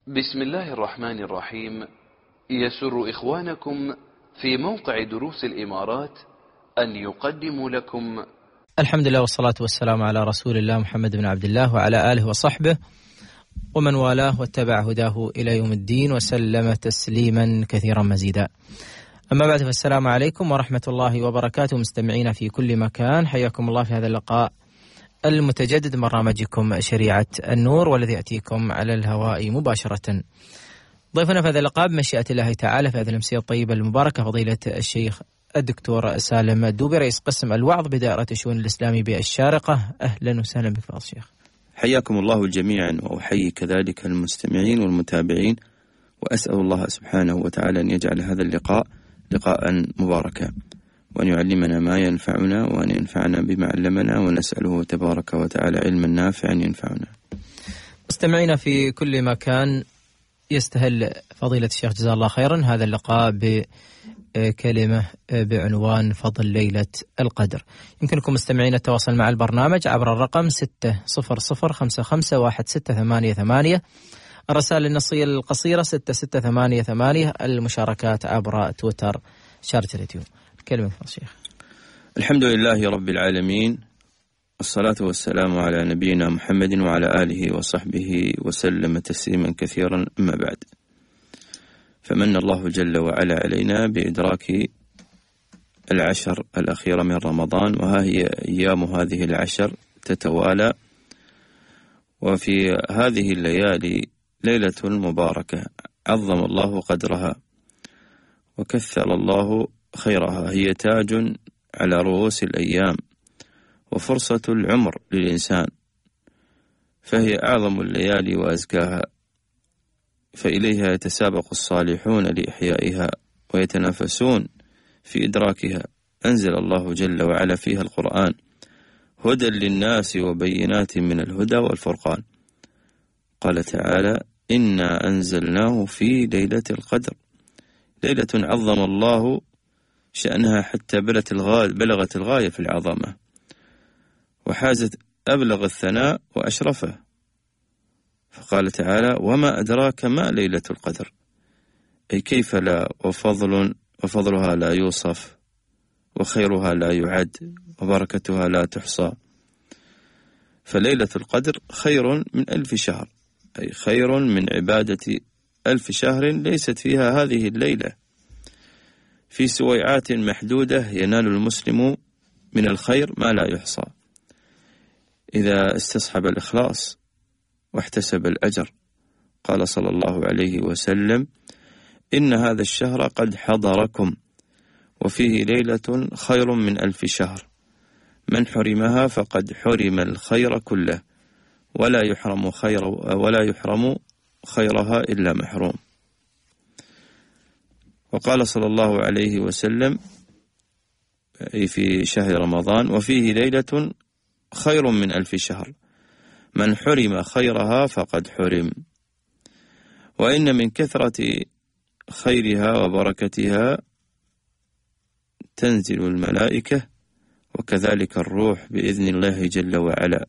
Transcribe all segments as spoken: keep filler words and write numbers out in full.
بسم الله الرحمن الرحيم. يسر إخوانكم في موقع دروس الإمارات أن يقدموا لكم الحمد لله والصلاة والسلام على رسول الله محمد بن عبد الله وعلى آله وصحبه ومن والاه واتبع هداه إلى يوم الدين وسلم تسليما كثيرا مزيدا. أما بعد، فالسلام عليكم ورحمة الله وبركاته مستمعين في كل مكان، حياكم الله في هذا اللقاء المتجدد من برنامجكم شريعة النور، والذي يأتيكم على الهواء مباشرة. ضيفنا في هذا اللقاء بمشيئة الله تعالى في هذه الأمسية الطيبة المباركة فضيلة الشيخ الدكتور سالم الدوبي، رئيس قسم الوعظ بدائرة الشؤون الإسلامي بالشارقة. أهلا وسهلا بك فضيلة الشيخ. حياكم الله جميعا، وأحيي كذلك المستمعين والمتابعين، وأسأل الله سبحانه وتعالى أن يجعل هذا اللقاء لقاء مباركا، وأن يعلمنا ما ينفعنا، وأن ينفعنا بما علمنا، ونسأله تبارك وتعالى علما نافعا ينفعنا. مستمعينا في كل مكان، يستهل فضيلة الشيخ جزاه الله خيرا هذا اللقاء بكلمة بعنوان فضل ليلة القدر. يمكنكم مستمعين التواصل مع البرنامج عبر الرقم ستة صفر صفر خمسة خمسة واحد ستة ثمانية ثمانية، الرسائل النصية القصيرة ستة ستة ثمانية ثمانية، المشاركات عبر تويتر شارة اليوتيوب. كلمة الشيخ. الحمد لله رب العالمين، الصلاة والسلام على نبينا محمد وعلى آله وصحبه وسلم تسليما كثيرا. أما بعد، فمن الله جل وعلا علينا بإدراك العشر الأخيرة من رمضان، وها هي أيام هذه العشر تتوالى، وفي هذه الليالي ليلة مباركة عظم الله قدرها وكثر الله خيرها، هي تاج على رؤوس الأيام وفرصة العمر للإنسان، فهي أعظم الليالي وأزكاها، فإليها يتسابق الصالحون لإحيائها ويتنافسون في إدراكها. أنزل الله جل وعلا فيها القرآن هدى للناس وبينات من الهدى والفرقان. قال تعالى: إنا أنزلناه في ليلة القدر، ليلة عظم الله شأنها حتى بلغت الغاية في العظمة، وحازت أبلغ الثناء وأشرفه. فقال تعالى: وما أدراك ما ليلة القدر، أي كيف لا، وفضل وفضلها لا يوصف، وخيرها لا يعد، وبركتها لا تحصى. فليلة القدر خير من ألف شهر، أي خير من عبادة ألف شهر ليست فيها هذه الليلة. في سويعات محدودة ينال المسلم من الخير ما لا يحصى إذا استصحب الإخلاص واحتسب الأجر. قال صلى الله عليه وسلم: إن هذا الشهر قد حضركم، وفيه ليلة خير من ألف شهر، من حرمها فقد حرم الخير كله، ولا يحرم خير ولا يحرم خيرها إلا محروم. وقال صلى الله عليه وسلم في شهر رمضان: وفيه ليلة خير من ألف شهر، من حرم خيرها فقد حرم. وإن من كثرة خيرها وبركتها تنزل الملائكة، وكذلك الروح بإذن الله جل وعلا،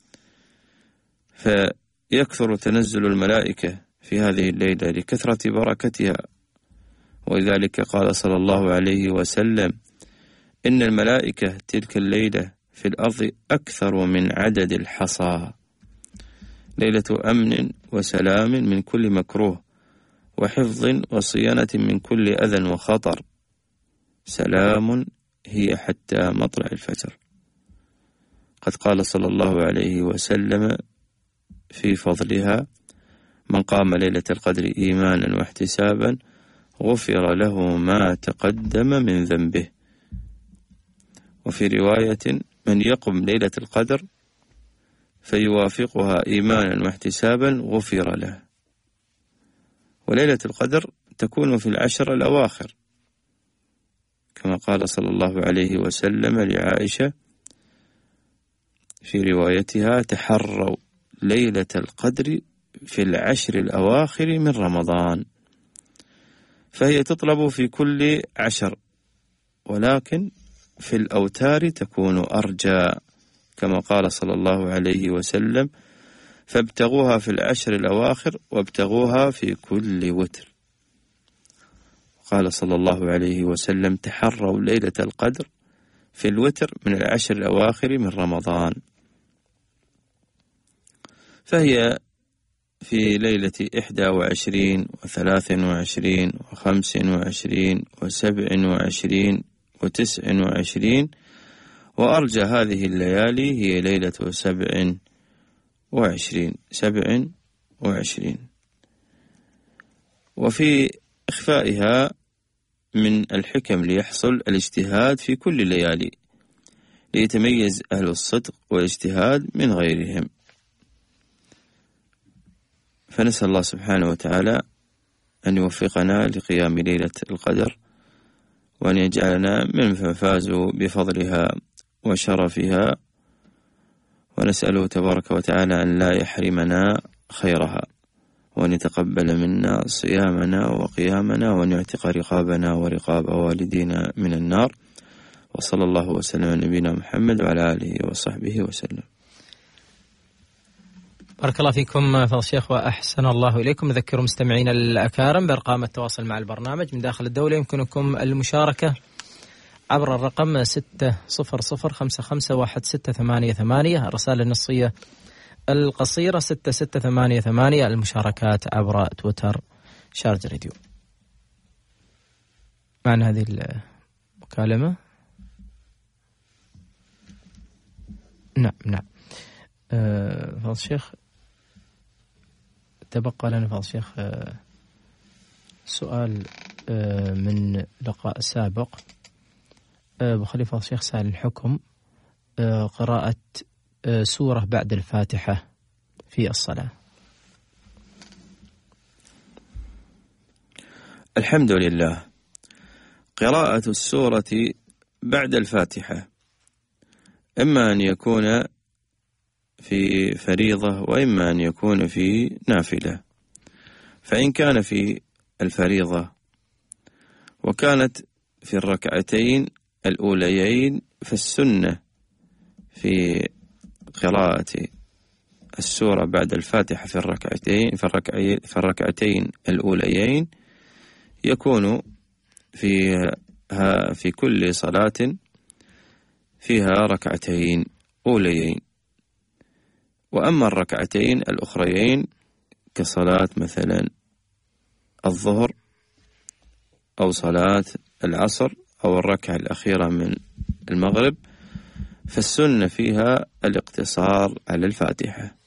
فيكثر تنزل الملائكة في هذه الليلة لكثرة بركتها. ولذلك قال صلى الله عليه وسلم: إن الملائكة تلك الليلة في الأرض أكثر من عدد الحصى، ليلة أمن وسلام من كل مكروه، وحفظ وصيانة من كل أذى وخطر، سلام هي حتى مطلع الفجر. قد قال صلى الله عليه وسلم في فضلها: من قام ليلة القدر إيمانا واحتسابا غفر له ما تقدم من ذنبه. وفي رواية: من يقم ليلة القدر فيوافقها إيمانا واحتسابا غفر له. وليلة القدر تكون في العشر الأواخر، كما قال صلى الله عليه وسلم لعائشة في روايتها: تحروا ليلة القدر في العشر الأواخر من رمضان. فهي تطلب في كل عشر، ولكن في الأوتار تكون أرجى، كما قال صلى الله عليه وسلم: فابتغوها في العشر الأواخر وابتغوها في كل وتر. قال صلى الله عليه وسلم: تحروا ليلة القدر في الوتر من العشر الأواخر من رمضان. فهي في ليلة إحدى وعشرين وثلاث وعشرين وخمس وعشرين وسبع وعشرين وتسع وعشرين، وأرجى هذه الليالي هي ليلة سبع وعشرين سبع وعشرين. وفي إخفائها من الحكم ليحصل الاجتهاد في كل الليالي ليتميز أهل الصدق والاجتهاد من غيرهم. فنسأل الله سبحانه وتعالى أن يوفقنا لقيام ليلة القدر، وأن يجعلنا ممن فازوا بفضلها وشرفها، ونسأله تبارك وتعالى أن لا يحرمنا خيرها، وأن يتقبل منا صيامنا وقيامنا، وأن يعتق رقابنا ورقاب والدينا من النار. وصلى الله وسلم على نبينا محمد وعلى آله وصحبه وسلم. بارك الله فيكم فضل الشيخ وأحسن الله إليكم. نذكر مستمعين الأكارم بأرقام التواصل مع البرنامج من داخل الدولة. يمكنكم المشاركة عبر الرقم ستة صفر صفر خمسة خمسة واحد ستة ثمانية ثمانية، الرسالة النصية القصيرة ستة ستة ثمانية ثمانية، المشاركات عبر تويتر شارج راديو. معنا هذه المكالمة. نعم نعم أه فضل الشيخ، تبقى لنا فضل الشيخ أه سؤال أه من لقاء سابق. أه بخلي فضل الشيخ سأل الحكم أه قراءة أه سورة بعد الفاتحة في الصلاة. الحمد لله. قراءة السورة بعد الفاتحة إما أن يكون في فريضة وإما أن يكون في نافلة. فإن كان في الفريضة وكانت في الركعتين الأوليين فالسنة في قراءة السورة بعد الفاتحة في الركعتين في الركعتين الأوليين يكون فيها في كل صلاة فيها ركعتين أوليين. وأما الركعتين الأخريين كصلاة مثلا الظهر أو صلاة العصر أو الركعة الأخيرة من المغرب فالسنة فيها الاقتصار على الفاتحة.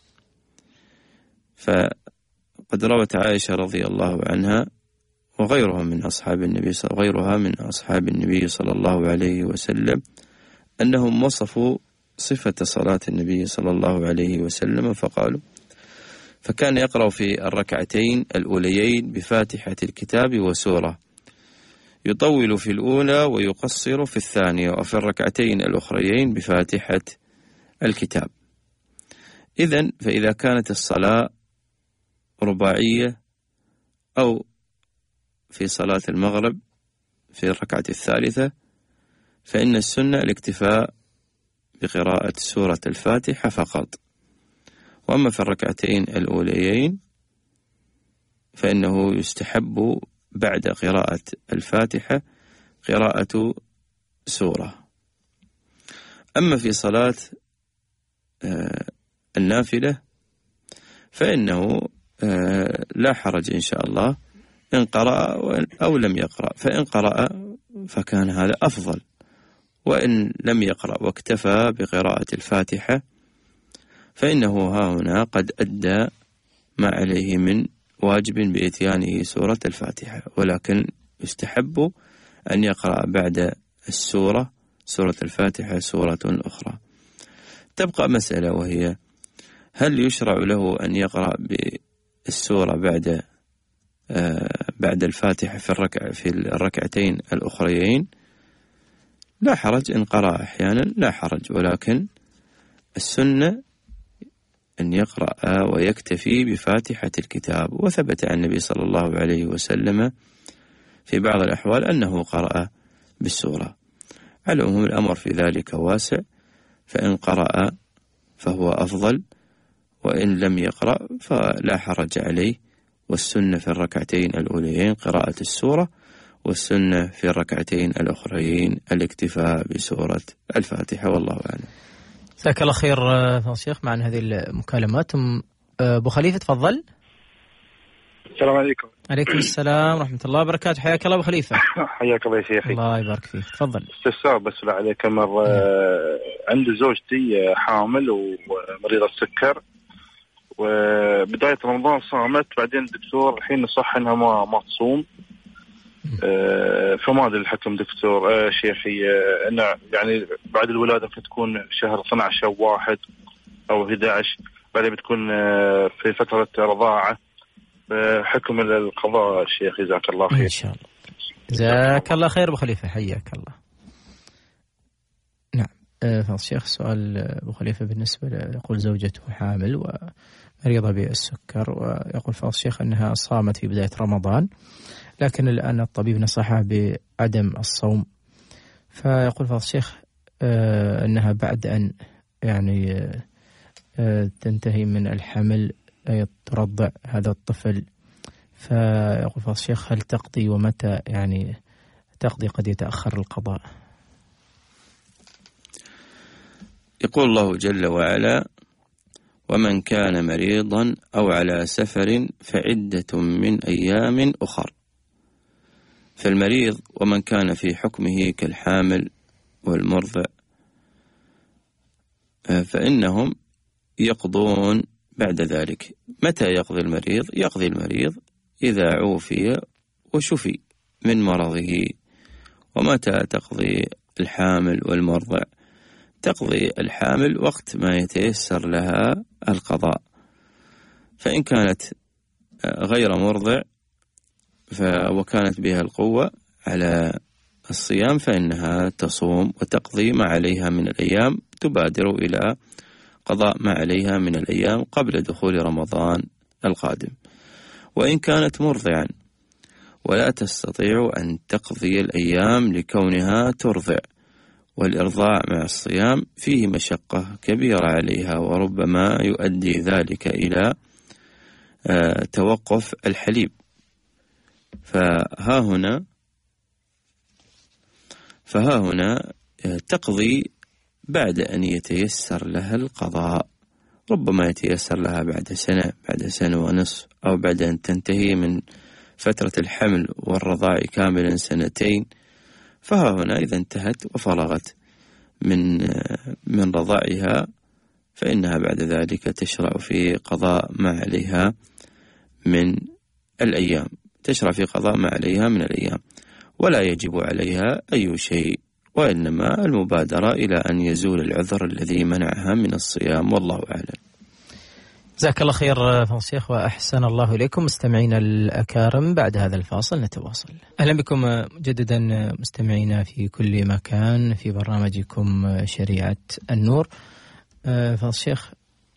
فقد روت عائشة رضي الله عنها وغيرها من أصحاب النبي وغيرها من أصحاب النبي صلى الله عليه وسلم أنهم وصفوا صفة صلاة النبي صلى الله عليه وسلم فقالوا: فكان يقرأ في الركعتين الأوليين بفاتحة الكتاب وسورة، يطول في الأولى ويقصر في الثانية، وفي الركعتين الأخريين بفاتحة الكتاب. إذن فإذا كانت الصلاة رباعية أو في صلاة المغرب في الركعة الثالثة فإن السنة الاكتفاء بقراءة سورة الفاتحة فقط. وأما في الركعتين الأوليين فإنه يستحب بعد قراءة الفاتحة قراءة سورة. أما في صلاة النافلة فإنه لا حرج إن شاء الله إن قرأ أو لم يقرأ، فإن قرأ فكان هذا أفضل، وإن لم يقرأ واكتفى بقراءة الفاتحة فإنه ها هنا قد أدى ما عليه من واجب بإتيانه سورة الفاتحة، ولكن يستحب أن يقرأ بعد السورة سورة الفاتحة سورة أخرى. تبقى مسألة وهي: هل يشرع له أن يقرأ بالسورة بعد آه بعد الفاتحة في الركع في الركعتين الأخريين؟ لا حرج إن قرأ أحيانا، لا حرج، ولكن السنة أن يقرأ ويكتفي بفاتحة الكتاب. وثبت عن النبي صلى الله عليه وسلم في بعض الأحوال أنه قرأ بالسورة. على العموم الأمر في ذلك واسع، فإن قرأ فهو أفضل، وإن لم يقرأ فلا حرج عليه. والسنة في الركعتين الأوليين قراءة السورة، والسنة في الركعتين الأخرين الاكتفاء بسورة الفاتحة، والله أعلم. جزاك الله خير فضيلة الشيخ. معنا هذه المكالمات. أبو خليفة تفضل. السلام عليكم. عليكم السلام ورحمة الله وبركاته. حياك الله أبو خليفة. حياك الله يا شيخي. الله يبارك فيك. تفضل. استفسار بس لا عليك مرة. عند زوجتي حامل ومريضة السكر، وبداية رمضان صامت، بعدين الدكتور الحين نصح انها ما ما تصوم. أه فما ادري الحكم دكتور أه شيخي أه انه يعني بعد الولادة فتكون شهر اثنا عشر او واحد او احد عشر، بعدين بتكون أه في فترة رضاعة. حكم القضاء شيخ جزاك الله خير. ان شاء الله. جزاك الله خير ابو خليفة، حياك الله. نعم فضل الشيخ، سؤال ابو خليفة بالنسبة يقول زوجته حامل ومريضة بالسكر، ويقول فضل الشيخ انها صامت في بداية رمضان، لكن الان الطبيب نصحها بعدم الصوم، فيقول فضل الشيخ انها بعد ان يعني تنتهي من الحمل ترضع هذا الطفل، فيقول فضل الشيخ هل تقضي ومتى يعني تقضي؟ قد يتأخر القضاء. يقول الله جل وعلا: ومن كان مريضا أو على سفر فعدة من أيام أخر. فالمريض ومن كان في حكمه كالحامل والمرضع فإنهم يقضون بعد ذلك. متى يقضي المريض؟ يقضي المريض إذا عوفي وشفي من مرضه. ومتى تقضي الحامل والمرضع؟ تقضي الحامل وقت ما يتيسر لها القضاء، فإن كانت غير مرضع وكانت بها القوة على الصيام فإنها تصوم وتقضي ما عليها من الأيام، تبادر إلى قضاء ما عليها من الأيام قبل دخول رمضان القادم. وإن كانت مرضعا ولا تستطيع أن تقضي الأيام لكونها ترضع، والإرضاع مع الصيام فيه مشقة كبيرة عليها، وربما يؤدي ذلك إلى توقف الحليب، فها هنا فها هنا تقضي بعد أن يتيسر لها القضاء. ربما يتيسر لها بعد سنة، بعد سنة ونصف، أو بعد أن تنتهي من فترة الحمل والرضاع كاملا سنتين. فها هنا إذا انتهت وفرغت من من رضاعها فإنها بعد ذلك تشرع في قضاء ما عليها من الأيام، تشرع في قضاء ما عليها من الأيام، ولا يجب عليها أي شيء، وإنما المبادرة إلى أن يزول العذر الذي منعها من الصيام، والله أعلم. جزاك الله خير فضيلة الشيخ وأحسن الله إليكم. مستمعينا الأكارم، بعد هذا الفاصل نتواصل. أهلا بكم مجددا مستمعينا في كل مكان في برنامجكم شريعة النور. فضيلة الشيخ،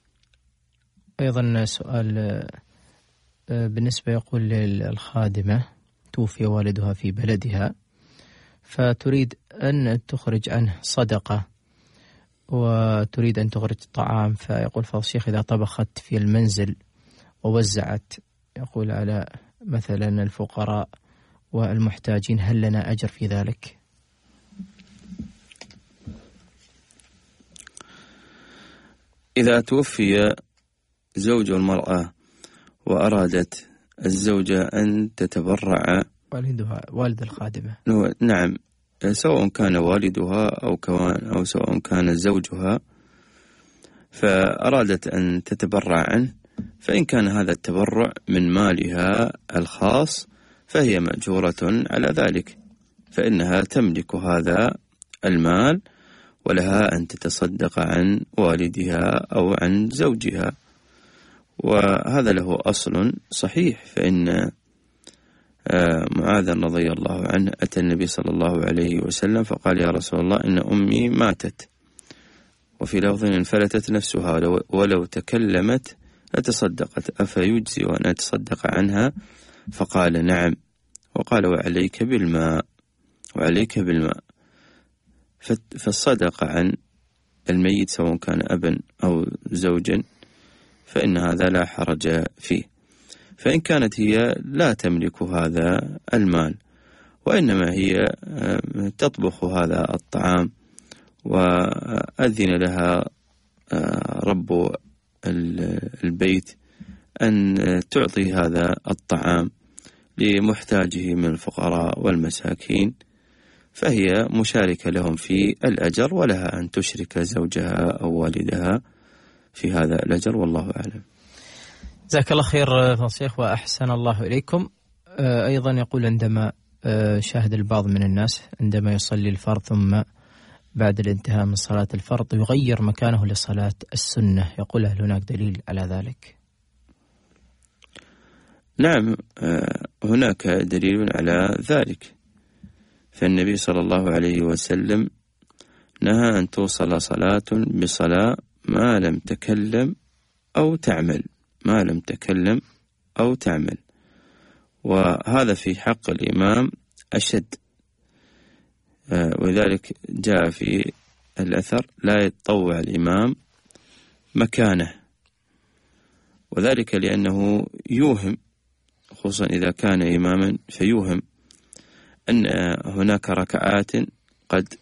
أيضا سؤال بالنسبة يقول للخادمة توفي والدها في بلدها، فتريد أن تخرج عنه صدقة وتريد أن تخرج طعام، فيقول فضيلة الشيخ إذا طبخت في المنزل ووزعت يقول على مثلا الفقراء والمحتاجين هل لنا أجر في ذلك؟ إذا توفي زوج المرأة وأرادت الزوجة أن تتبرع والدها والد الخادمة، نعم، سواء كان والدها أو كان أو سواء كان زوجها، فأرادت أن تتبرع عنه، فإن كان هذا التبرع من مالها الخاص فهي مأجورة على ذلك، فإنها تملك هذا المال ولها أن تتصدق عن والدها أو عن زوجها، وهذا له أصل صحيح. فإن معاذ رضي الله عنه أتى النبي صلى الله عليه وسلم فقال: يا رسول الله إن أمي ماتت، وفي لفظ انفلتت نفسها ولو تكلمت لتصدقت، أفيجزي وأن أتصدق عنها؟ فقال: نعم. وقال: وعليك بالماء وعليك بالماء. فالصدقة عن الميت سواء كان أبا أو زوجا فإن هذا لا حرج فيه. فإن كانت هي لا تملك هذا المال وإنما هي تطبخ هذا الطعام وأذن لها رب البيت أن تعطي هذا الطعام لمحتاجه من الفقراء والمساكين، فهي مشاركة لهم في الأجر، ولها أن تشرك زوجها أو والدها في هذا الأجر، والله أعلم. جزاك الله خير فضيلة الشيخ وأحسن الله إليكم. أيضا يقول عندما شاهد البعض من الناس عندما يصلي الفرض ثم بعد الانتهاء من صلاة الفرض يغير مكانه لصلاة السنة، يقول هل هناك دليل على ذلك؟ نعم، هناك دليل على ذلك، فالنبي صلى الله عليه وسلم نهى أن توصل صلاة بصلاة ما لم تكلم أو تعمل ما لم تكلم أو تعمل، وهذا في حق الإمام أشد، ولذلك جاء في الأثر لا يتطوع الإمام مكانه، وذلك لأنه يوهم، خصوصا إذا كان إماما فيوهم أن هناك ركعات قد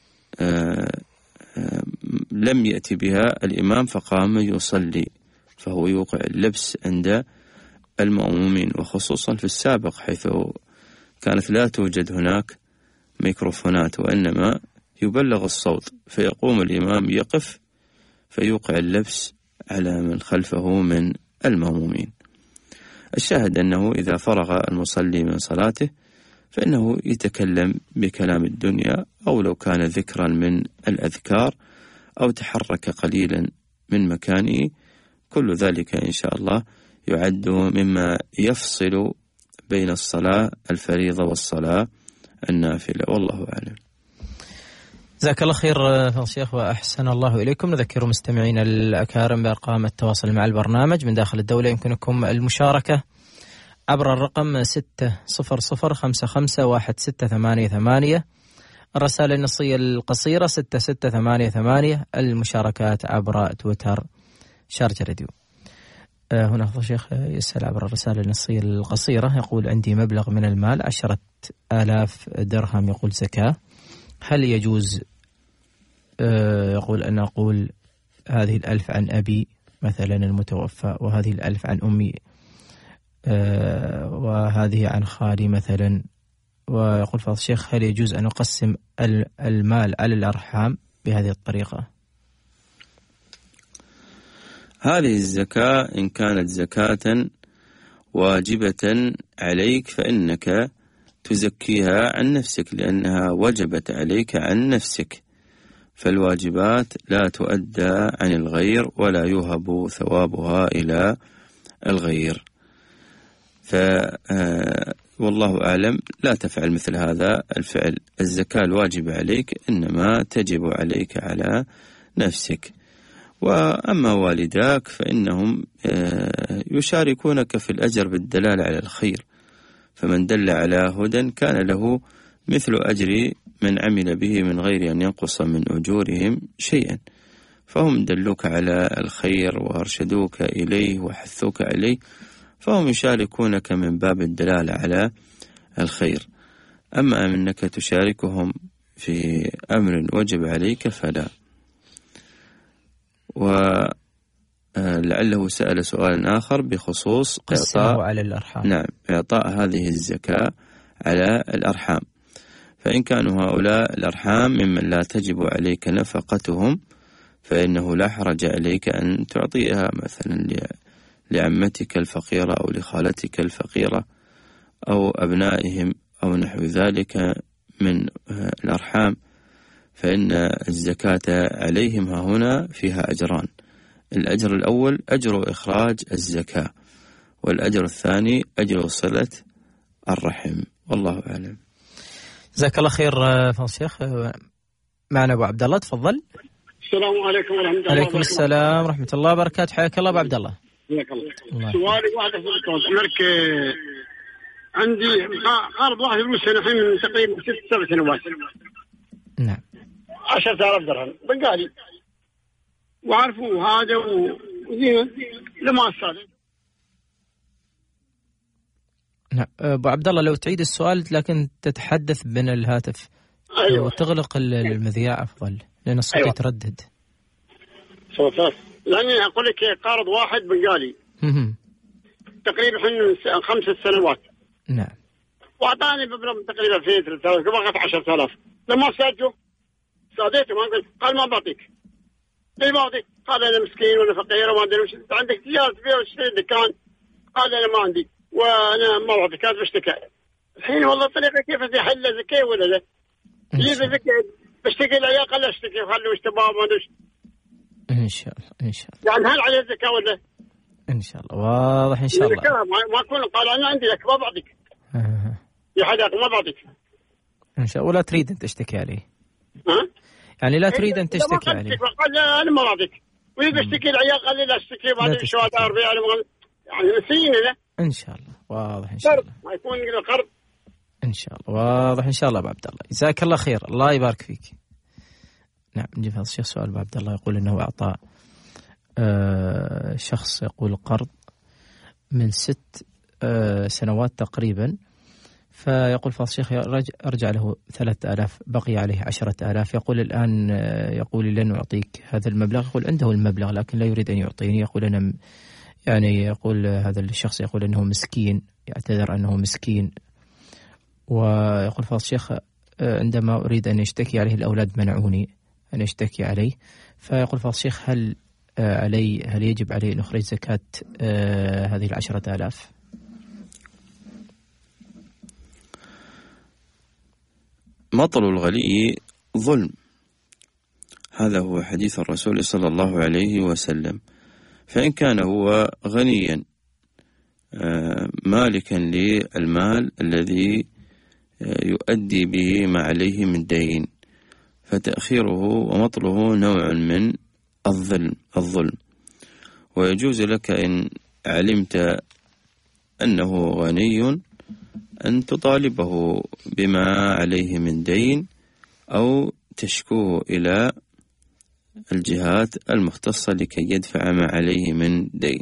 لم يأتي بها الإمام فقام يصلي، فهو يوقع اللبس عند المأمومين، وخصوصا في السابق حيث كانت لا توجد هناك ميكروفونات وإنما يبلغ الصوت، فيقوم الإمام يقف فيوقع اللبس على من خلفه من المأمومين. الشاهد أنه إذا فرغ المصلي من صلاته فإنه يتكلم بكلام الدنيا، أو لو كان ذكرا من الأذكار أو تحرك قليلا من مكانه، كل ذلك إن شاء الله يعد مما يفصل بين الصلاة الفريضة والصلاة النافلة، والله أعلم. جزاك الله خير فضيلة الشيخ وأحسن الله إليكم. نذكر مستمعين الأكارم بأرقام التواصل مع البرنامج من داخل الدولة، يمكنكم المشاركة عبر الرقم ستة صفر صفر خمسة خمسة واحد ستة ثمانية ثمانية، الرسالة النصية القصيرة ستة ستة ثمانية ثمانية، المشاركات عبر تويتر شارجة راديو. هنا فضيلة الشيخ يسأل عبر الرسالة النصية القصيرة، يقول عندي مبلغ من المال عشرة آلاف درهم يقول زكاة، هل يجوز يقول أن أقول هذه الألف عن أبي مثلا المتوفى، وهذه الألف عن أمي، وهذه عن خالي مثلا، ويقول فضيلة الشيخ هل يجوز أن أقسم المال على الأرحام بهذه الطريقة؟ هذه الزكاة إن كانت زكاة واجبة عليك فإنك تزكيها عن نفسك، لأنها وجبت عليك عن نفسك، فالواجبات لا تؤدى عن الغير ولا يوهب ثوابها إلى الغير، ف والله أعلم لا تفعل مثل هذا الفعل. الزكاة الواجبة عليك إنما تجب عليك على نفسك، وأما والداك فإنهم يشاركونك في الأجر بالدلالة على الخير، فمن دل على هدى كان له مثل أجر من عمل به من غير أن ينقص من أجورهم شيئا، فهم دلوك على الخير وأرشدوك إليه وحثوك عليه، فهم يشاركونك من باب الدلالة على الخير. أما أنك تشاركهم في أمر وجب عليك فلا. ولعله سأل سؤال آخر بخصوص إعطاء على الأرحام. نعم، إعطاء هذه الزكاة على الأرحام، فإن كانوا هؤلاء الأرحام ممن لا تجب عليك نفقتهم فإنه لا حرج عليك أن تعطيها مثلا لعمتك الفقيرة أو لخالتك الفقيرة أو أبنائهم أو نحو ذلك من الأرحام، فإن الزكاة عليهم ها هنا فيها أجران، الأجر الأول أجر إخراج الزكاة، والأجر الثاني أجر صلة الرحم، والله أعلم. جزاك الله خير فضيلة الشيخ. معنا أبو عبد الله، تفضل. السلام عليكم ورحمة الله. عليكم السلام ورحمة الله وبركاته، حياك الله أبو عبد الله. حياك الله. سؤالي واحد في الملك، عندي قرض واحد فلوس الحين من تقريبا ست سبع سنوات. نعم. عشرة آلاف درهم بقالي، وعرفوا هذا زين لما الصادق. نعم أبو عبد الله، لو تعيد السؤال لكن تتحدث بين الهاتف. أيوة. وتغلق المذياع أفضل لأن الصوت أيوة. يتردد. صوت لأني أقول لك قارض واحد بنقالي تقريبا حن خمس سنوات. نعم. وأعطاني مبلغ تقريبا في ثلاثة آلاف بقت عشرة آلاف. لما سألته سألته ما قلت قال ما بعطيك. ليه ما بعطيك؟ قال أنا مسكين ولا فقير وما أدري وش. عندك تجارة تبيع وتشتري دكان؟ قال أنا ما عندي وأنا ما بعطيك. هذا بشتكى. الحين والله طريقة كيف أحل زكاة ولا لا؟ ليه بزكاة بشتكي العيال قال اشتكي وخلوا اشتباب ما أدري. إن شاء الله إن شاء الله. يعني هل عليه الزكاة ولا؟ إن شاء الله واضح إن شاء الله. ما أكون قال أنا عندي لك ما بعطيك. آه. يا حداك ما بعطيك. إن شاء الله. ولا تريد أن تشتكي عليه. ها؟ يعني لا تريد أن تشتكي عليه. قال أنا ما بعطيك. ويبي اشتكي العيال قال لي لا اشتكي بعد شو هذا أربعة يعني نسينا له. إن شاء الله واضح إن شاء الله. ما يكون القرض. إن شاء الله واضح إن شاء الله. أبو عبد الله جزاك الله خير، الله يبارك فيك. نعم نجيب هذا الشيخ سؤال. أبو عبد الله يقول إنه أعطى آه شخص يقول قرض من ست آه سنوات تقريبا، فيقول فضل الشيخ أرجع له ثلاثة آلاف بقي عليه عشرة آلاف. يقول الآن آه يقول لي لن أعطيك هذا المبلغ. يقول عنده المبلغ لكن لا يريد أن يعطيني. يقول أنا يعني يقول هذا الشخص يقول أنه مسكين، يعتذر أنه مسكين. ويقول فضل الشيخ عندما أريد أن يشتكي عليه الأولاد منعوني أن يشتكي عليه. فيقول فضل الشيخ هل علي هل يجب علي أن أخرج زكاة آه هذه العشرة آلاف؟ مطل الغني ظلم، هذا هو حديث الرسول صلى الله عليه وسلم. فإن كان هو غنيا آه مالكا للمال الذي يؤدي به ما عليه من دين، فتأخيره ومطله نوع من الظلم الظلم ويجوز لك إن علمت أنه غني أن تطالبه بما عليه من دين أو تشكوه إلى الجهات المختصة لكي يدفع ما عليه من دين.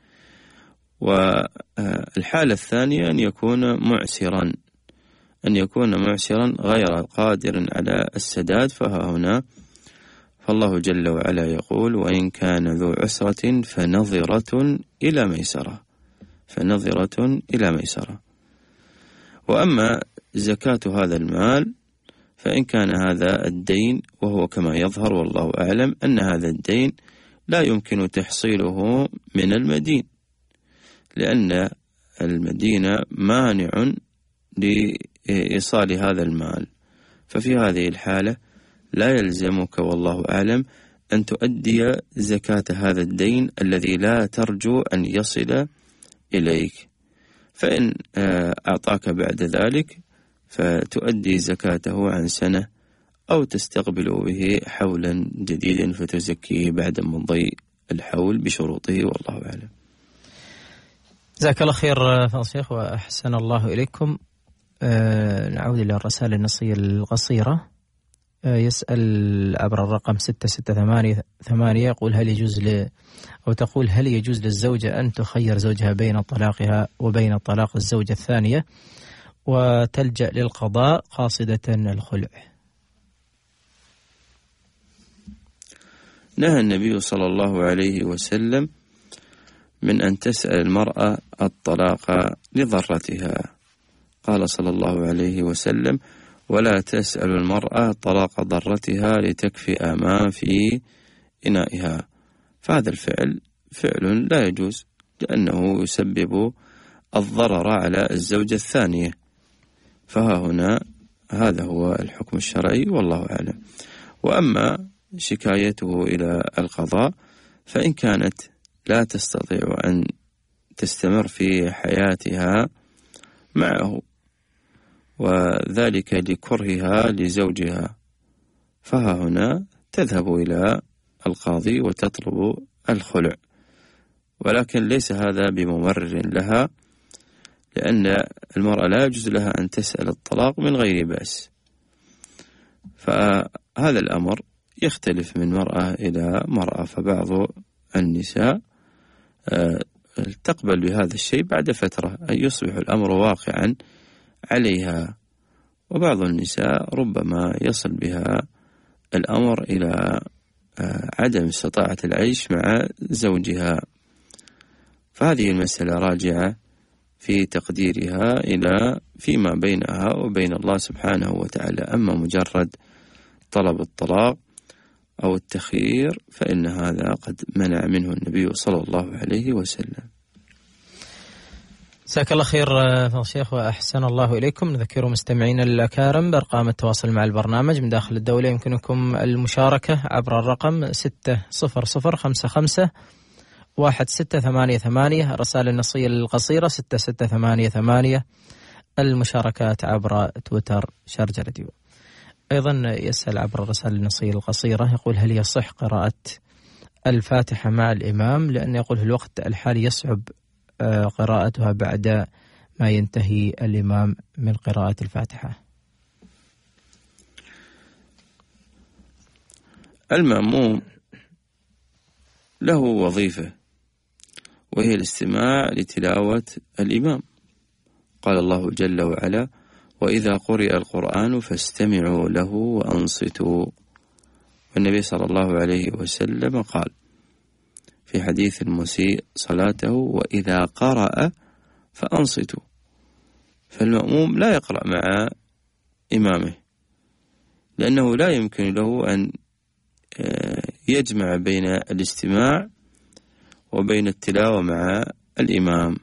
والحالة الثانية أن يكون معسرا أن يكون معسرا غير قادر على السداد، فهنا فالله جل وعلا يقول وإن كان ذو عسرة فنظرة إلى ميسرة فنظرة إلى ميسرة. وأما زكاة هذا المال فإن كان هذا الدين، وهو كما يظهر والله أعلم أن هذا الدين لا يمكن تحصيله من المدين، لأن المدينة مانع لإيصال هذا المال، ففي هذه الحالة لا يلزمك والله أعلم أن تؤدي زكاة هذا الدين الذي لا ترجو أن يصل إليك. فإن أعطاك بعد ذلك فتؤدي زكاته عن سنة أو تستقبل به حولا جديدا فتزكيه بعد مضي الحول بشروطه والله أعلم. جزاك الله خير فضل الشيخ وأحسن الله إليكم. أه نعود إلى الرسائل النصية القصيرة. أه يسأل عبر الرقم ستة ستة ثمانية ثمانية يقول هل يجوز ل أو تقول هل يجوز للزوجة أن تخير زوجها بين طلاقها وبين طلاق الزوجة الثانية وتلجأ للقضاء قاصدة الخلع؟ نهى النبي صلى الله عليه وسلم من أن تسأل المرأة الطلاق لضرتها. قال صلى الله عليه وسلم ولا تسأل المرأة طلاق ضرتها لتكفئ ما في إنائها. فهذا الفعل فعل لا يجوز، لأنه يسبب الضرر على الزوجة الثانية. فها هنا هذا هو الحكم الشرعي والله أعلم. وأما شكايته إلى القضاء فإن كانت لا تستطيع أن تستمر في حياتها معه وذلك لكرهها لزوجها، فها هنا تذهب إلى القاضي وتطلب الخلع، ولكن ليس هذا بممرر لها، لأن المرأة لا يجوز لها أن تسأل الطلاق من غير بأس. فهذا الأمر يختلف من مرأة إلى مرأة، فبعض النساء تقبل بهذا الشيء بعد فترة، أن يصبح الأمر واقعا عليها. وبعض النساء ربما يصل بها الأمر إلى عدم استطاعة العيش مع زوجها، فهذه المسألة راجعة في تقديرها إلى فيما بينها وبين الله سبحانه وتعالى. أما مجرد طلب الطلاق أو التخيير فإن هذا قد منع منه النبي صلى الله عليه وسلم. جزاك الله خير فضل الشيخ وأحسن الله إليكم. نذكر مستمعينا الأكارم بأرقام التواصل مع البرنامج من داخل الدولة. يمكنكم المشاركة عبر الرقم ستة صفر صفر خمسة خمسة واحد ستة ثمانية ثمانية، الرسائل النصية القصيرة ستة ستة ثمانية ثمانية، المشاركات عبر تويتر شارجة راديو. أيضا يسأل عبر الرسائل النصية القصيرة، يقول هل يصح قراءة الفاتحة مع الإمام؟ لأن يقول في الوقت الحالي يصعب قراءتها بعد ما ينتهي الإمام من قراءة الفاتحة. المأموم له وظيفة وهي الاستماع لتلاوة الإمام. قال الله جل وعلا: وإذا قرئ القرآن فاستمعوا له وأنصتوا. والنبي صلى الله عليه وسلم قال في حديث المسيء صلاته: وإذا قرأ فأنصتوا. فالمأموم لا يقرأ مع إمامه، لأنه لا يمكن له أن يجمع بين الاستماع وبين التلاوة مع الإمام.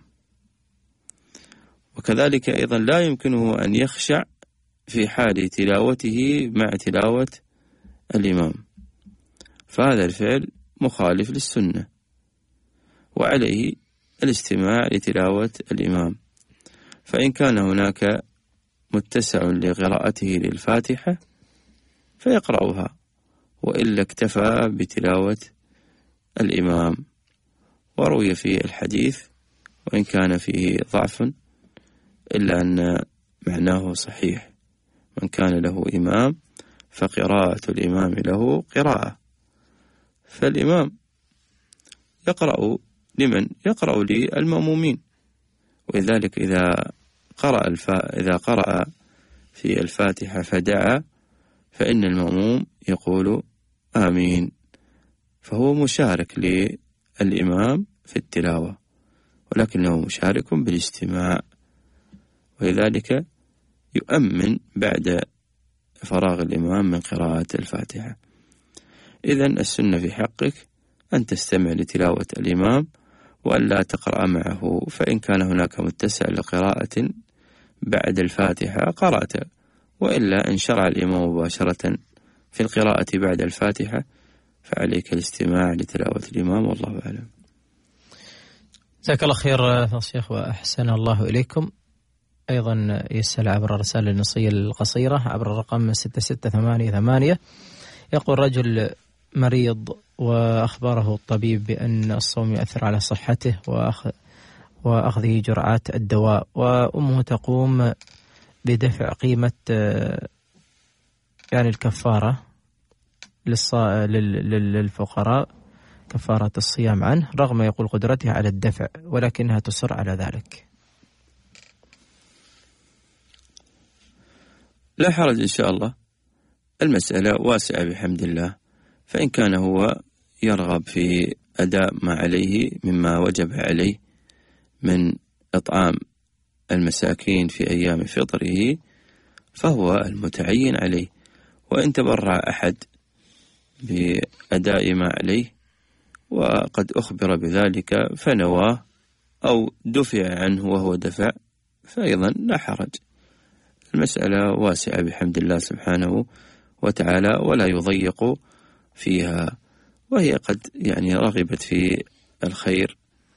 وكذلك أيضا لا يمكنه أن يخشع في حال تلاوته مع تلاوة الإمام، فهذا الفعل مخالف للسنة، وعليه الاستماع لتلاوة الإمام. فإن كان هناك متسع لقراءته للفاتحة فيقرأها، وإلا اكتفى بتلاوة الإمام. وروي في الحديث وإن كان فيه ضعف إلا أن معناه صحيح: من كان له إمام فقراءة الإمام له قراءة. فالإمام يقرأ لمن؟ يقرأ للمأمومين. ولذلك إذا قرأ الف... إذا قرأ في الفاتحة فدعا فإن المأموم يقول آمين، فهو مشارك للإمام في التلاوة، ولكنه مشارك بالاستماع، ولذلك يؤمن بعد فراغ الإمام من قراءة الفاتحة. إذن السنة في حقك أن تستمع لتلاوة الإمام وأن لا تقرأ معه، فإن كان هناك متسع لقراءة بعد الفاتحة قرأت، وإلا إن شرع الإمام مباشرة في القراءة بعد الفاتحة فعليك الاستماع لتلاوة الإمام، والله أعلم. جزاك الله خير فضل الشيخ وأحسن الله إليكم. أيضا يسأل عبر الرسالة النصية القصيرة عبر الرقم ستة ستة ثمانية ثمانية، يقول رجل مريض وأخبره الطبيب بأن الصوم يؤثر على صحته وأخ وأخذه جرعات الدواء، وأمه تقوم بدفع قيمة يعني الكفارة للفقراء، كفارة الصيام عنه، رغم يقول قدرتها على الدفع، ولكنها تصر على ذلك. لا حرج إن شاء الله، المسألة واسعة بحمد الله. فإن كان هو يرغب في أداء ما عليه مما وجب عليه من إطعام المساكين في أيام فطره فهو المتعين عليه، وإن تبرع أحد بأداء ما عليه وقد أخبر بذلك فنواه أو دفع عنه وهو دفع فأيضا لا حرج. المسألة واسعة بحمد الله سبحانه وتعالى ولا يضيق فيها، وهي قد يعني رغبت في الخير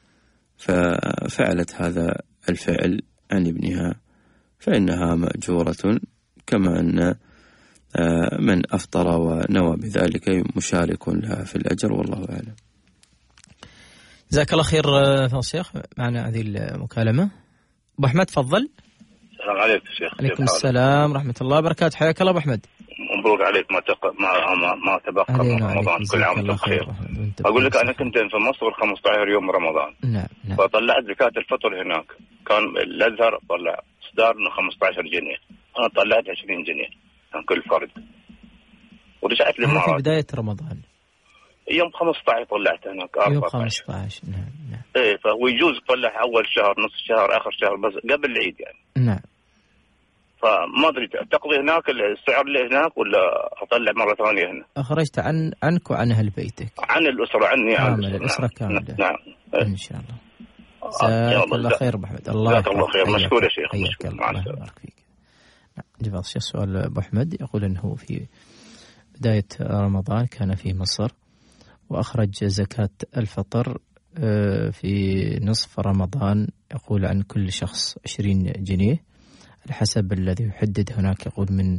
ففعلت هذا الفعل عن ابنها فإنها مأجورة، كما أن من أفطر ونوى بذلك مشارك لها في الأجر، والله أعلم. جزاك الله خير فضل الشيخ. معنا هذه المكالمة أبو أحمد، تفضل. السلام عليكم شيخ. عليكم السلام ورحمة الله وبركاته، حياك الله أبو أحمد. مبروك عليك ما تق... ما ما, ما تبقى من رمضان. كل عام وانتم بخير. اقول لك انا كنت في مصر خمسة عشر يوم رمضان. نعم نعم. فطلعت زكاة الفطر هناك، كان الازهر طلع اصدار انه خمسة عشر جنيه، انا طلعت عشرين جنيه عن كل فرد. ورجعت للامارات في بداية رمضان يوم خمسة عشر طلعت هناك يوم خمسة عشر. نعم نعم. ايه فهو يجوز تطلع اول شهر نص شهر اخر شهر بس قبل العيد يعني. نعم. فما ادري تقضي هناك السعر اللي هناك ولا اطلع مره ثانيه هنا؟ اخرجت عن عنك وعن اهل بيتك؟ عن الاسره عني عن الاسره, الأسرة كامله. نعم ان شاء الله. جزاك الله خير ابو احمد. الله جزاك الله خير. مشكور يا شيخ. حياك الله. الله يبارك فيك. جواب الشيخ سؤال ابو احمد يقول انه في بدايه رمضان كان في مصر واخرج زكاه الفطر في نصف رمضان، يقول عن كل شخص عشرين جنيه على حسب الذي يحدد هناك، يقول من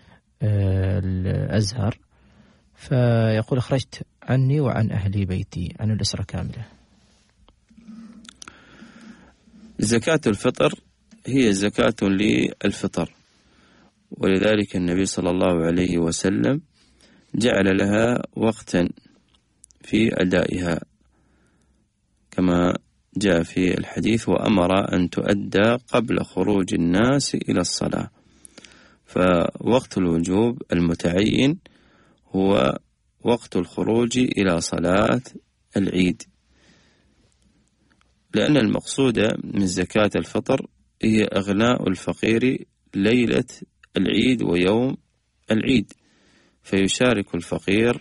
الأزهر. فيقول أخرجت عني وعن أهل بيتي، عن الأسرة كاملة. زكاة الفطر هي زكاة للفطر، ولذلك النبي صلى الله عليه وسلم جعل لها وقتا في أدائها كما جاء في الحديث: وأمر أن تؤدى قبل خروج الناس إلى الصلاة. فوقت الوجوب المتعين هو وقت الخروج إلى صلاة العيد، لأن المقصود من زكاة الفطر هي إغناء الفقير ليلة العيد ويوم العيد، فيشارك الفقير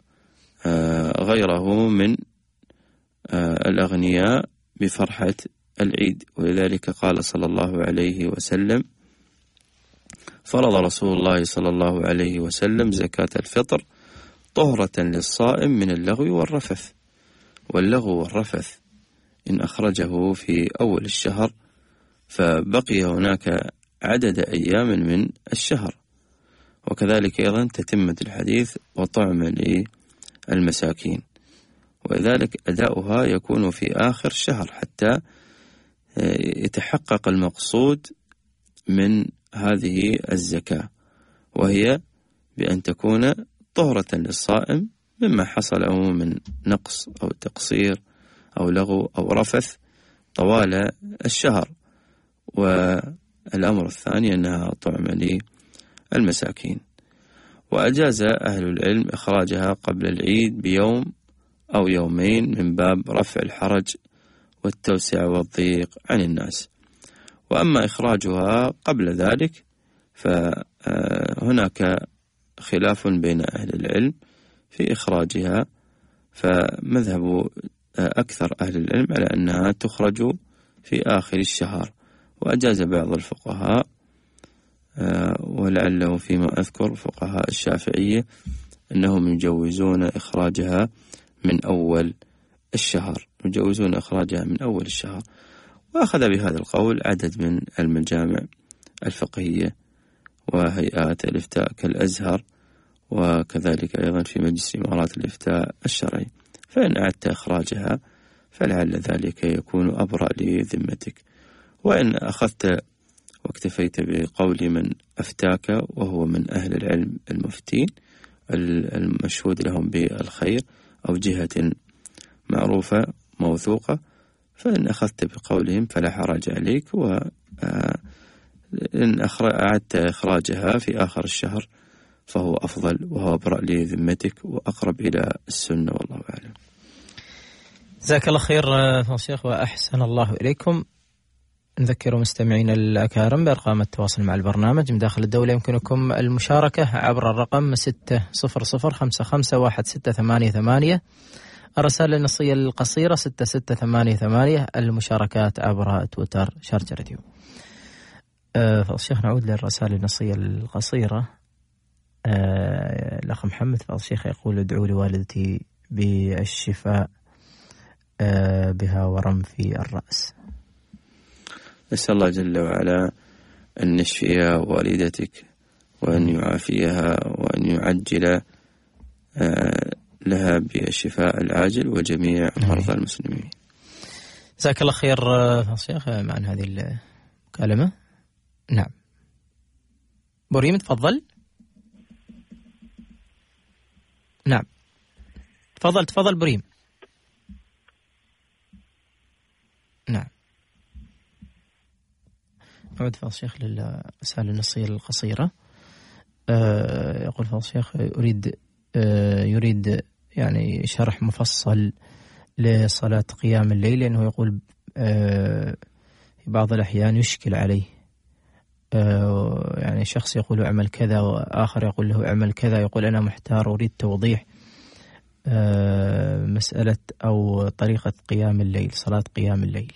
غيره من الأغنياء بفرحة العيد. ولذلك قال صلى الله عليه وسلم: فرض رسول الله صلى الله عليه وسلم زكاة الفطر طهرة للصائم من اللغو والرفث. واللغو والرفث إن أخرجه في أول الشهر فبقي هناك عدد أيام من الشهر. وكذلك أيضا تتمة الحديث: وطعم للمساكين. ولذلك أداؤها يكون في آخر شهر حتى يتحقق المقصود من هذه الزكاة، وهي بأن تكون طهرة للصائم مما حصله من نقص أو تقصير أو لغو أو رفث طوال الشهر. والأمر الثاني أنها طعم للمساكين. وأجاز أهل العلم إخراجها قبل العيد بيوم أو يومين من باب رفع الحرج والتوسع والضيق عن الناس. وأما إخراجها قبل ذلك فهناك خلاف بين أهل العلم في إخراجها، فمذهب أكثر أهل العلم على أنها تخرج في آخر الشهر. وأجاز بعض الفقهاء ولعله فيما أذكر فقهاء الشافعية أنهم يجوزون إخراجها من أول الشهر، يجوزون إخراجها من أول الشهر. وأخذ بهذا القول عدد من المجامع الفقهية وهيئات الإفتاء كالأزهر، وكذلك أيضا في مجلس إمارات الإفتاء الشرعي. فإن أعدت إخراجها فلعل ذلك يكون أبرأ لذمتك. وإن أخذت واكتفيت بقول من أفتاك وهو من أهل العلم المفتين المشهود لهم بالخير أو جهة معروفة موثوقة، فإن أخذت بقولهم فلا حرج عليك. وإن أعدت إخراجها في آخر الشهر فهو أفضل وهو أبرأ لذمتك وأقرب إلى السنة، والله أعلم. جزاك الله خير فضيلة الشيخ وأحسن الله إليكم. نذكر مستمعين الأكارم بأرقام التواصل مع البرنامج من داخل الدولة. يمكنكم المشاركة عبر الرقم ستة صفر صفر خمسة خمسة واحد ستة ثمانية ثمانية، الرسالة النصية القصيرة ستة ستة ثمانية ثمانية، المشاركات عبر تويتر شارجة راديو. أه فالشيخ نعود للرسالة النصية القصيرة. أه الأخ محمد فالشيخ يقول: ادعوا لوالدتي بالشفاء أه بها ورم في الرأس. نسأل الله جل وعلا أن يشفي والدتك وأن يعافيها وأن يعجل لها بالشفاء العاجل وجميع مرضى المسلمين. جزاك الله خير شيخ معنا هذه المكالمة. نعم بريم تفضل. نعم تفضل تفضل بريم. نعم نعود فضل الشيخ للمسائل النصية القصيرة. أه يقول فضل الشيخ أريد أه يريد يعني شرح مفصل لصلاة قيام الليل، لأنه يقول أه في بعض الأحيان يشكل عليه، أه يعني شخص يقول اعمل كذا وآخر يقول له اعمل كذا، يقول أنا محتار أريد توضيح أه مسألة أو طريقة قيام الليل، صلاة قيام الليل.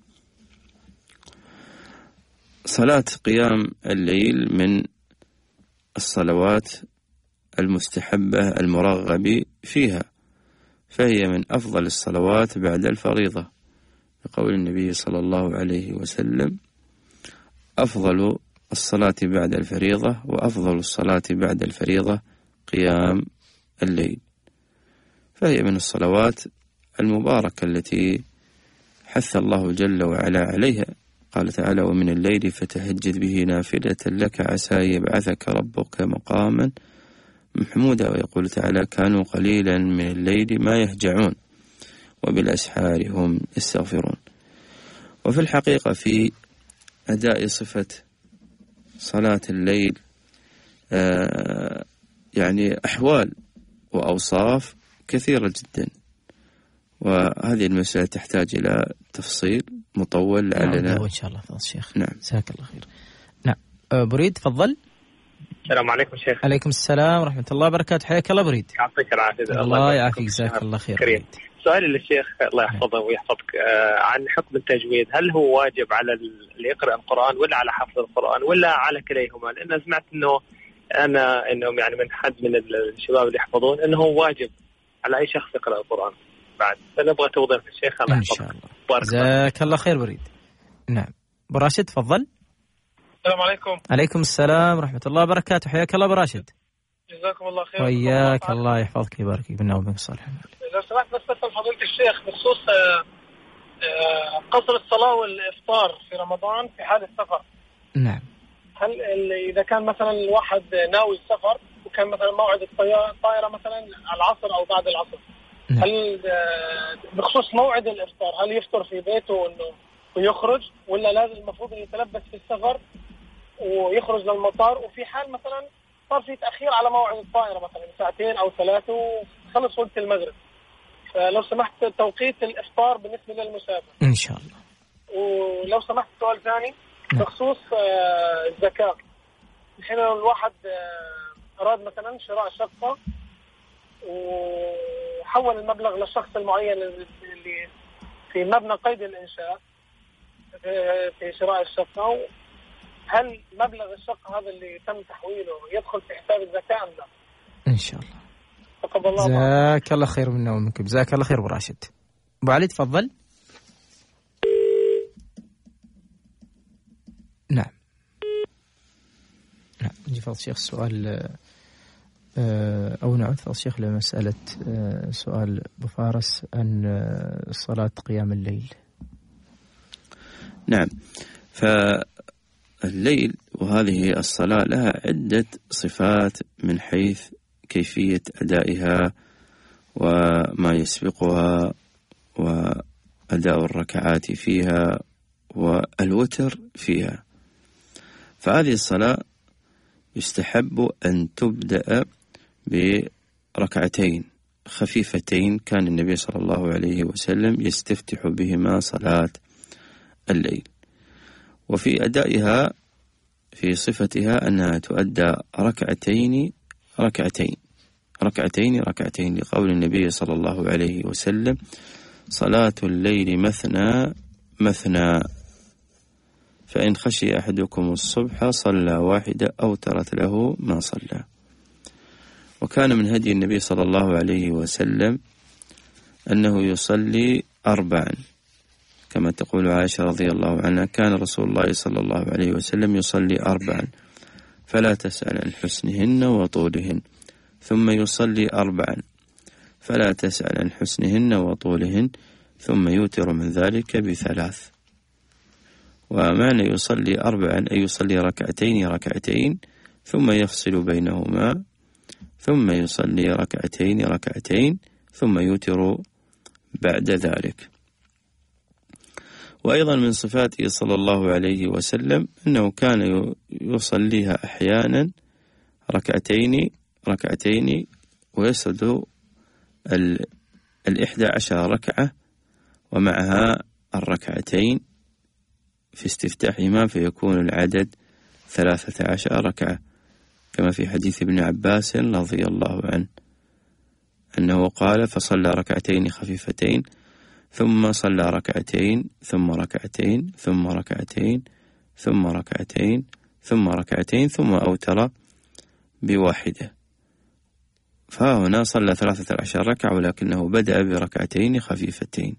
صلاة قيام الليل من الصلوات المستحبة المرغب فيها، فهي من أفضل الصلوات بعد الفريضة، بقول النبي صلى الله عليه وسلم: أفضل الصلاة بعد الفريضة وأفضل الصلاة بعد الفريضة قيام الليل. فهي من الصلوات المباركة التي حث الله جل وعلا عليها. قال تعالى: ومن الليل فتهجد به نافلة لك عسى يبعثك ربك مقاما محمودا. ويقول تعالى: كانوا قليلا من الليل ما يهجعون وبالأسحار هم يستغفرون. وفي الحقيقة في أداء صفة صلاة الليل آه يعني أحوال وأوصاف كثيرة جدا، وهذه المسألة تحتاج إلى تفصيل مطول لعلنا إن شاء الله فضل الشيخ. نعم جزاك الله خير. نعم أه بريد تفضل. السلام عليكم شيخ. عليكم السلام ورحمة الله وبركاته، حياك الله بريد. يعطيك العافية. الله يعافيك جزاك الله خير. كريم. سؤالي للشيخ الله يحفظه ويحفظك آه عن حكم التجويد، هل هو واجب على اللي يقرأ القرآن ولا على حفظ القرآن ولا على كليهما؟ لأن سمعت إنه أنا إنه يعني من حد من الشباب اللي يحفظون إنه هو واجب على أي شخص يقرأ القرآن بعد، فنبغى توضيح الشيخ. الله إن شاء الله. جزاك الله خير بريد. نعم براشد تفضل. السلام عليكم. عليكم السلام ورحمة الله وبركاته، حياك الله براشد. جزاكم الله خير. وياك الله يحفظك ويبارك فيك بالنعم والصالح. لو سمحت بس أسأل فضيلة الشيخ بخصوص قصر الصلاة والإفطار في رمضان في حال السفر. نعم. هل إذا كان مثلا الواحد ناوي السفر وكان مثلا موعد الطائرة مثلا العصر أو بعد العصر، نعم. هل بخصوص موعد الإفطار هل يفطر في بيته إنه ويخرج، ولا لازم المفروض يتلبس في السفر ويخرج للمطار؟ وفي حال مثلا صار في تأخير على موعد الطائرة مثلا ساعتين أو ثلاثة وخلص وقت المغرب، فلو سمحت توقيت الإفطار بالنسبة للمسافر إن شاء الله. ولو سمحت سؤال ثاني بخصوص الزكاة. الحين لو الواحد أراد مثلا شراء شقة وحول المبلغ للشخص المعين اللي في مبنى قيد الإنشاء في شراء الشقة، هل مبلغ الشقة هذا اللي تم تحويله يدخل في حساب الزكاة أم لا؟ إن شاء الله. تقبل الله. جزاك الله خير منا ومنكم. جزاك الله خير أبو راشد. أبو علي تفضل. نعم نعم نجي فضل الشيخ السؤال أو نعود فضل الشيخ لمسألة سؤال أبو فارس عن صلاة قيام الليل. نعم. فالليل وهذه الصلاة لها عدة صفات من حيث كيفية أدائها وما يسبقها وأداء الركعات فيها والوتر فيها. فهذه الصلاة يستحب أن تبدأ بركعتين خفيفتين كان النبي صلى الله عليه وسلم يستفتح بهما صلاة الليل. وفي أدائها في صفتها أنها تؤدى ركعتين ركعتين ركعتين ركعتين لقول النبي صلى الله عليه وسلم: صلاة الليل مثنى مثنى، فإن خشي أحدكم الصبح صلى واحدة أو ترت له ما صلى. وكان من هدي النبي صلى الله عليه وسلم أنه يصلي أربعا، كما تقول عائشة رضي الله عنها: كان رسول الله صلى الله عليه وسلم يصلي أربعا فلا تسأل عن حسنهن وطولهن، ثم يصلي أربعا فلا تسأل عن حسنهن وطولهن، ثم يوتر من ذلك بثلاث. ومعنى يصلي أربعا أي يصلي ركعتين ركعتين ثم يفصل بينهما، ثم يصلي ركعتين ركعتين ثم يوتر بعد ذلك. وأيضا من صفاته صلى الله عليه وسلم أنه كان يصليها أحيانا ركعتين ركعتين ويسرد الإحدى عشر ركعة ومعها الركعتين في استفتاحهما، فيكون العدد ثلاثة عشر ركعة، كما في حديث ابن عباس رضي الله عنه أنه قال: فصلى ركعتين خفيفتين ثم صلى ركعتين ثم ركعتين ثم ركعتين ثم ركعتين ثم ركعتين ثم أوتر بواحدة. فهنا صلى ثلاثة عشر ركعة ولكنه بدأ بركعتين خفيفتين.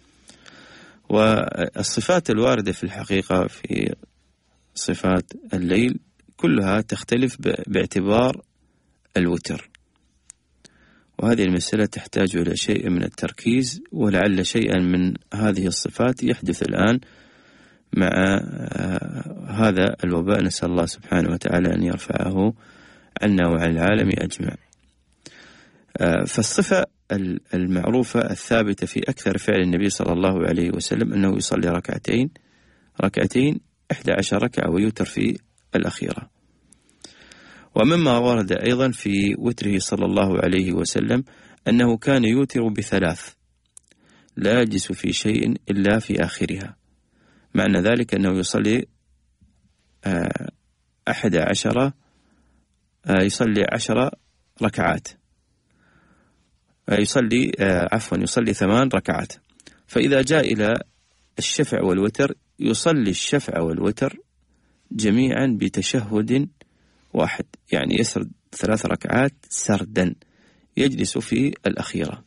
والصفات الواردة في الحقيقة في صفات الليل كلها تختلف باعتبار الوتر، وهذه المسألة تحتاج إلى شيء من التركيز، ولعل شيئا من هذه الصفات يحدث الآن مع هذا الوباء، نسأل الله سبحانه وتعالى أن يرفعه عنا وعن العالم أجمع. فالصفة المعروفة الثابتة في أكثر فعل النبي صلى الله عليه وسلم أنه يصلي ركعتين ركعتين إحدى عشر ركعة ويوتر في الأخيرة. ومما ورد أيضا في وتره صلى الله عليه وسلم أنه كان يوتر بثلاث لا يجلس في شيء إلا في آخرها. معنى ذلك أنه يصلي أحد عشر يصلي عشر ركعات يصلي عفوا يصلي ثمان ركعات. فإذا جاء إلى الشفع والوتر يصلي الشفع والوتر جميعا بتشهد واحد، يعني يسرد ثلاث ركعات سردا يجلس في الأخيرة.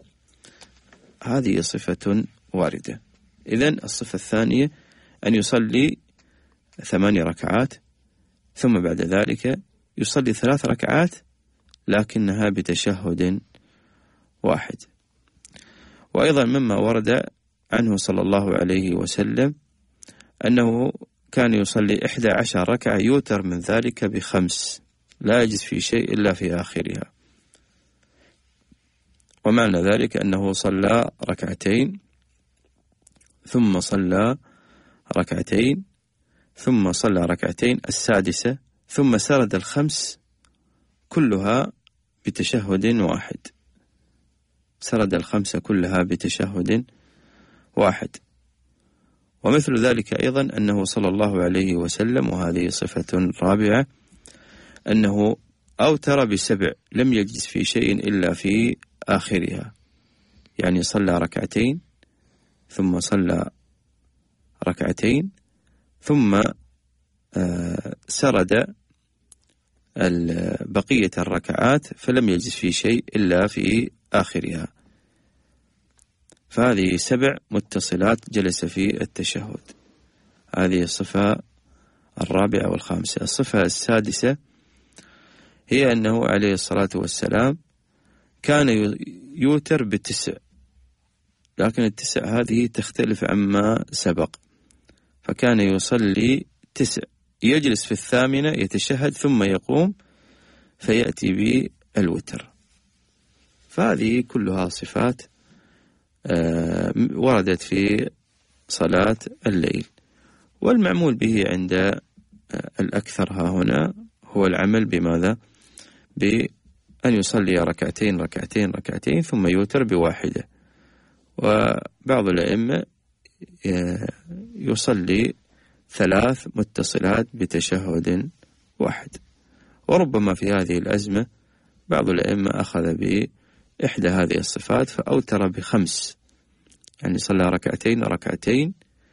هذه صفة واردة. إذن الصفة الثانية أن يصلي ثماني ركعات ثم بعد ذلك يصلي ثلاث ركعات لكنها بتشهد واحد. وأيضا مما ورد عنه صلى الله عليه وسلم أنه كان يصلي إحدى عشر ركعة يوتر من ذلك بخمس لا يجلس في شيء إلا في آخرها. ومعنى ذلك أنه صلى ركعتين ثم صلى ركعتين ثم صلى ركعتين السادسة ثم سرد الخمس كلها بتشهد واحد، سرد الخمسة كلها بتشهد واحد. ومثل ذلك أيضا أنه صلى الله عليه وسلم، وهذه صفة رابعة، أنه أوتر بسبع لم يجلس في شيء إلا في آخرها، يعني صلى ركعتين ثم صلى ركعتين ثم سرد بقية الركعات فلم يجلس في شيء إلا في آخرها. فهذه سبع متصلات جلس في التشهد. هذه الصفة الرابعة والخامسة. الصفة السادسة هي أنه عليه الصلاة والسلام كان يوتر بالتسع، لكن التسع هذه تختلف عما سبق، فكان يصلي تسع يجلس في الثامنة يتشهد ثم يقوم فيأتي بالوتر. فهذه كلها صفات وردت في صلاة الليل. والمعمول به عند الأكثر ها هنا هو العمل بماذا؟ بأن يصلي ركعتين ركعتين ركعتين ثم يوتر بواحدة. وبعض الأئمة يصلي ثلاث متصلات بتشهد واحد. وربما في هذه الأزمة بعض الأئمة أخذ بإحدى هذه الصفات فأوتر بخمس، يعني صلى ركعتين ركعتين،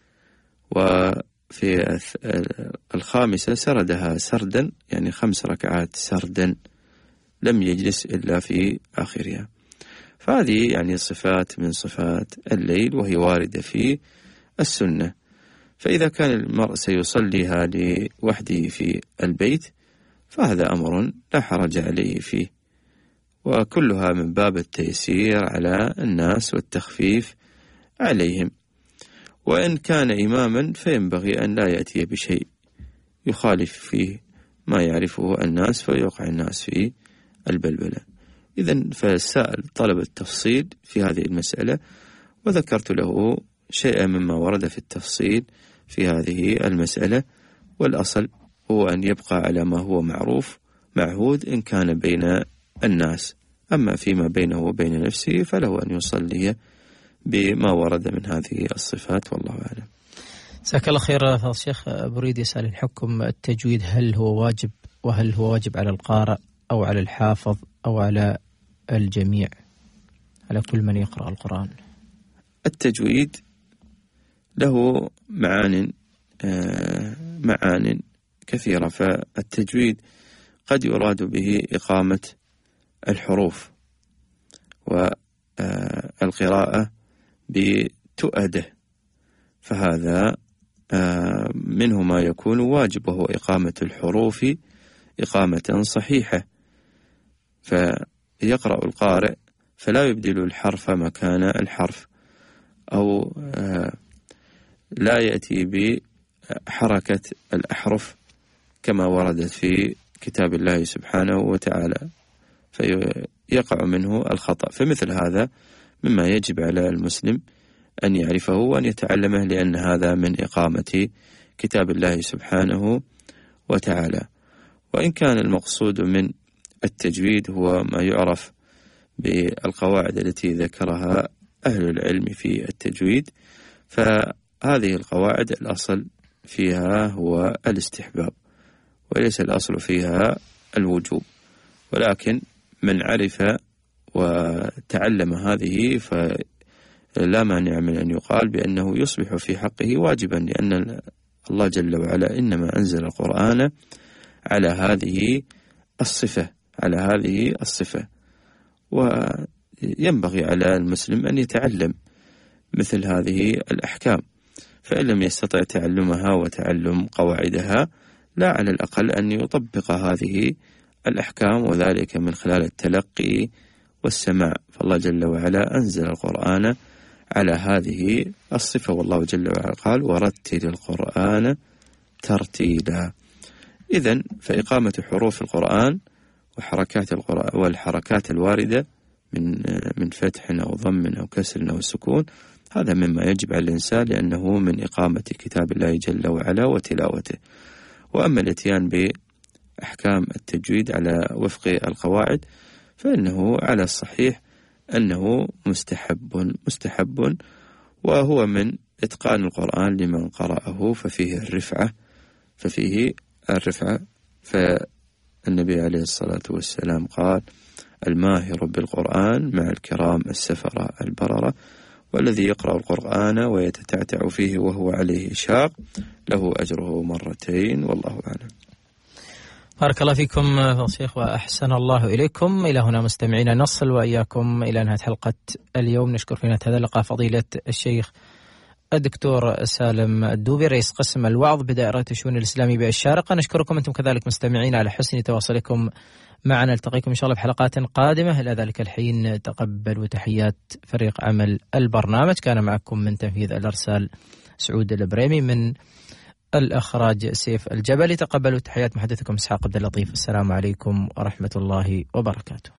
وفي الخامسة سردها سردا، يعني خمس ركعات سردا لم يجلس إلا في آخرها. فهذه يعني صفات من صفات الليل وهي واردة في السنة. فإذا كان المرء سيصليها لوحده في البيت فهذا أمر لا حرج عليه فيه، وكلها من باب التيسير على الناس والتخفيف عليهم. وإن كان إماما فينبغي أن لا يأتي بشيء يخالف فيه ما يعرفه الناس فيوقع الناس في البلبلة. إذن فالسائل طلب التفصيل في هذه المسألة، وذكرت له شيئا مما ورد في التفصيل في هذه المسألة، والأصل هو أن يبقى على ما هو معروف معهود إن كان بين الناس، أما فيما بينه وبين نفسه فله أن يصلي بما ورد من هذه الصفات، والله أعلم. جزاك الله خير. فضل الشيخ بريد يسأل الحكم التجويد هل هو واجب، وهل هو واجب على القارئ أو على الحافظ أو على الجميع، على كل من يقرأ القرآن؟ التجويد له معان آه معان كثيرة. فالتجويد قد يراد به إقامة الحروف والقراءة بتؤده، فهذا آه منه ما يكون واجب، وهو إقامة الحروف إقامة صحيحة. فيقرأ القارئ فلا يبدل الحرف مكان الحرف، أو آه لا يأتي بحركة الأحرف كما وردت في كتاب الله سبحانه وتعالى، فيقع منه الخطأ. فمثل هذا مما يجب على المسلم أن يعرفه وأن يتعلمه، لأن هذا من إقامة كتاب الله سبحانه وتعالى. وإن كان المقصود من التجويد هو ما يعرف بالقواعد التي ذكرها أهل العلم في التجويد، فهذه القواعد الأصل فيها هو الاستحباب، وليس الأصل فيها الوجوب. ولكن من عرف وتعلم هذه فلا مانع من أن يقال بأنه يصبح في حقه واجبا، لأن الله جل وعلا إنما أنزل القرآن على هذه الصفة على هذه الصفة وينبغي على المسلم أن يتعلم مثل هذه الأحكام، فإن لم يستطع تعلمها وتعلم قواعدها، لا على الأقل أن يطبق هذه الأحكام، وذلك من خلال التلقي والسماع. فالله جل وعلا أنزل القرآن على هذه الصفة، والله جل وعلا قال ورتل القرآن ترتيلا. إذن فإقامة حروف القرآن وحركات القرآن والحركات الواردة من من فتح أو ضم أو كسر أو سكون، هذا مما يجب على الإنسان، لأنه من إقامة كتاب الله جل وعلا وتلاوته. وأما الاتيان بأحكام التجويد على وفق القواعد فإنه على الصحيح أنه مستحب مستحب وهو من إتقان القرآن لمن قرأه، ففيه الرفعة ففيه الرفعة فالنبي عليه الصلاة والسلام قال الماهر بالقرآن مع الكرام السفرة البررة، والذي يقرأ القرآن ويتتعتع فيه وهو عليه شاق له أجره مرتين، والله أعلم. بارك الله فيكم فضيلة الشيخ وأحسن الله إليكم. إلى هنا مستمعينا نصل وإياكم إلى نهاية حلقة اليوم. نشكر في نهاية هذا اللقاء فضيلة الشيخ الدكتور سالم الدوبي رئيس قسم الوعظ بدائرة الشؤون الإسلامية بالشارقة. نشكركم أنتم كذلك مستمعين على حسن تواصلكم معنا. نلتقيكم إن شاء الله بحلقات قادمة. إلى ذلك الحين تقبلوا تحيات فريق عمل البرنامج. كان معكم من تنفيذ الأرسال سعود البريمي، من الإخراج سيف الجبلي. تقبلوا تحيات محدثكم إسحاق عبد اللطيف. السلام عليكم ورحمة الله وبركاته.